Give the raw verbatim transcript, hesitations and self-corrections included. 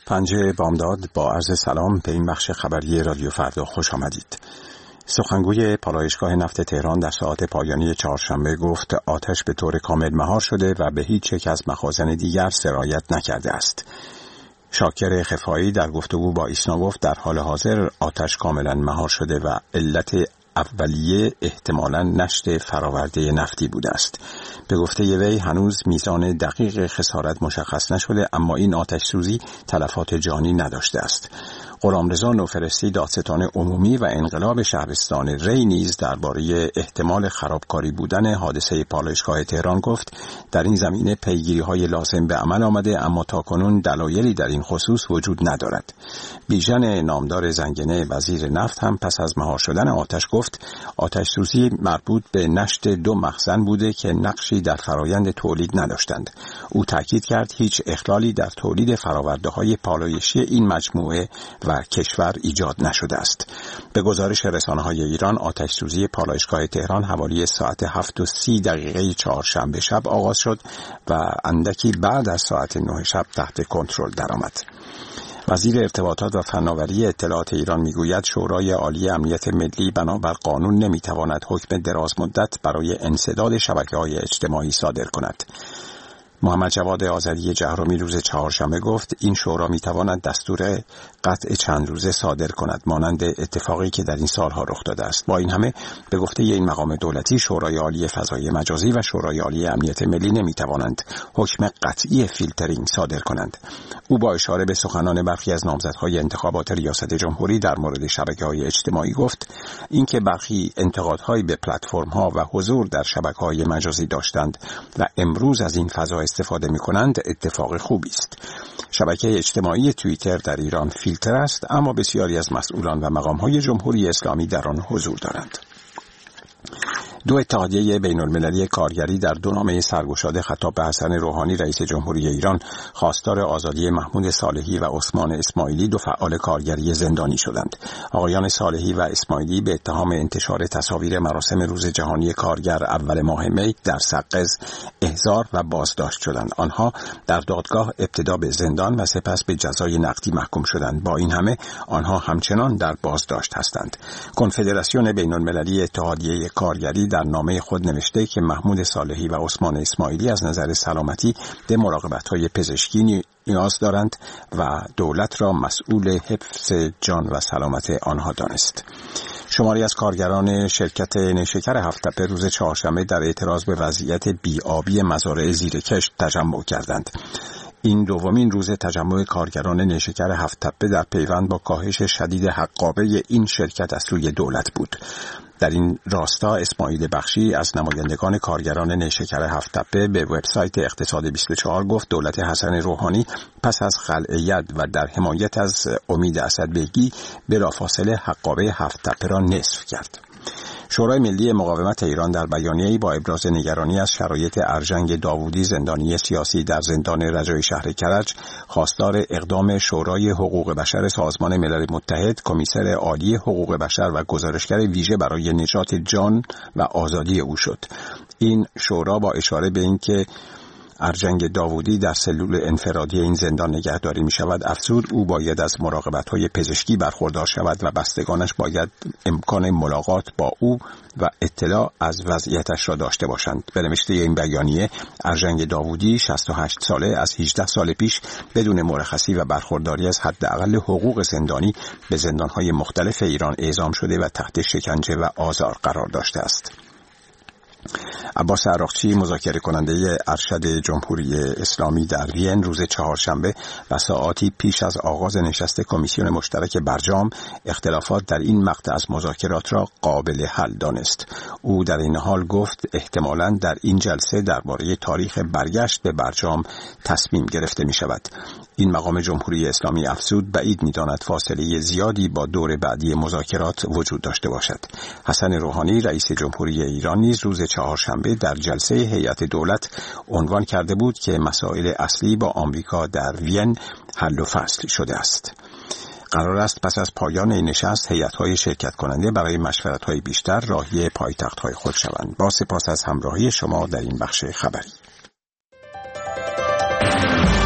پنجه بامداد با عرض سلام به این بخش خبری رادیو فردا خوش آمدید. سخنگوی پالایشگاه نفت تهران در ساعات پایانی چهارشنبه گفت آتش به طور کامل مهار شده و به هیچ یک از مخازن دیگر سرایت نکرده است. شاکر خفایی در گفتگو با ایسنا گفت در حال حاضر آتش کاملا مهار شده و علت اولیه احتمالاً نشت فراورده نفتی بوده است. به گفته وی هنوز میزان دقیق خسارت مشخص نشده، اما این آتش سوزی تلفات جانی نداشته است. غلامرضا نوفرستی دادستان عمومی و انقلاب شهرستان ری نیز درباره احتمال خرابکاری بودن حادثه پالایشگاه تهران گفت در این زمینه پیگیری‌های لازم به عمل آمده، اما تاکنون دلایلی در این خصوص وجود ندارد. بیژن نامدار زنگنه وزیر نفت هم پس از مهار شدن آتش گفت آتش سوزی مربوط به نشت دو مخزن بوده که نقشی در فرایند تولید نداشتند. او تاکید کرد هیچ اخلالی در تولید فرآورده‌های پالایشی این مجموعه و کشور ایجاد نشده است. به گزارش رسانه‌های ایران آتش سوزی پالایشگاه تهران حوالی ساعت هفت و سی دقیقه چهارشنبه شب آغاز شد و اندکی بعد از ساعت نه شب تحت کنترل درآمد. وزیر ارتباطات و فناوری اطلاعات ایران میگوید شورای عالی امنیت ملی بنابر قانون نمیتواند حکم دراز مدت برای انسداد شبکه‌های اجتماعی صادر کند. محمد جواد آذری جهرمی روز چهارشنبه گفت این شورا میتواند دستور قطع چند روزه صادر کند مانند اتفاقی که در این سالها رخ داده است. با این همه به گفته این مقام دولتی شورای عالی فضای مجازی و شورای عالی امنیت ملی نمیتوانند حکم قطعی فیلترینگ صادر کنند. او با اشاره به سخنان برخی از نامزدهای انتخابات ریاست جمهوری در مورد شبکه‌های اجتماعی گفت اینکه برخی انتقادهایی به پلتفرم‌ها و حضور در شبکه‌های مجازی داشتند و امروز از این فضا استفاده می‌کنند اتفاق خوبی است. شبکه اجتماعی توییتر در ایران فیلتر است، اما بسیاری از مسئولان و مقام‌های جمهوری اسلامی در آن حضور دارند. دو اتحادیه بین المللی کارگری در دو نامه سرگشاده خطاب به حسن روحانی رئیس جمهوری ایران خواستار آزادی محمود صالحی و عثمان اسماعیلی دو فعال کارگری زندانی شدند. آقایان صالحی و اسماعیلی به اتهام انتشار تصاویر مراسم روز جهانی کارگر اول ماه می در سقز احضار و بازداشت شدند. آنها در دادگاه ابتدا به زندان و سپس به جزای نقدی محکوم شدند. با این همه آنها همچنان در بازداشت هستند. کنفدراسیون بین المللی اتحادیه کارگری در نامه خود نوشته که محمود صالحی و عثمان اسماعیلی از نظر سلامتی به مراقبت‌های پزشکی نیاز دارند و دولت را مسئول حفظ جان و سلامت آنها دانست. شماری از کارگران شرکت نیشکر هفت‌تپه روز چهارشنبه در اعتراض به وضعیت بی‌آبی مزارع زیرکشت تجمع کردند. این دومین روز تجمع کارگران نیشکر هفت‌تپه در پیوند با کاهش شدید حقابه این شرکت از سوی دولت بود. در این راستا اسماعیل بخشی از نمایندگان کارگران نیشکر هفت‌تپه به وبسایت اقتصاد بیست و چهار گفت دولت حسن روحانی پس از خلع ید و در حمایت از امید اسدبگی بلافاصله حقابه هفت‌تپه را نصف کرد. شورای ملی مقاومت ایران در بیانیه‌ای با ابراز نگرانی از شرایط ارژنگ داوودی زندانی سیاسی در زندان رجای شهر کرج خواستار اقدام شورای حقوق بشر سازمان ملل متحد، کمیسر عالی حقوق بشر و گزارشگر ویژه برای نجات جان و آزادی او شد. این شورا با اشاره به اینکه ارژنگ داوودی در سلول انفرادی این زندان نگهداری می شود افزود او باید از مراقبت‌های پزشکی برخوردار شود و بستگانش باید امکان ملاقات با او و اطلاع از وضعیتش را داشته باشند. به نوشته این بیانیه ارژنگ داوودی شصت و هشت ساله از هجده سال پیش بدون مرخصی و برخورداری از حداقل حقوق زندانی به زندان‌های مختلف ایران اعزام شده و تحت شکنجه و آزار قرار داشته است. عباس عراقچی مذاکره کننده ارشد جمهوری اسلامی در وین روز چهارشنبه و ساعاتی پیش از آغاز نشست کمیسیون مشترک برجام اختلافات در این مقطع از مذاکرات را قابل حل دانست. او در این حال گفت احتمالاً در این جلسه درباره تاریخ برگشت به برجام تصمیم گرفته می شود. این مقام جمهوری اسلامی افزود بعید می‌داند فاصله زیادی با دور بعدی مذاکرات وجود داشته باشد. حسن روحانی رئیس جمهوری ایران نیز روز چهارشنبه در جلسه هیئت دولت عنوان کرده بود که مسائل اصلی با آمریکا در وین حل و فصل شده است. قرار است پس از پایان این نشست هیئت‌های شرکت کننده برای مشورت‌های بیشتر راهی پایتخت‌های خود شوند. با سپاس از همراهی شما در این بخش خبری.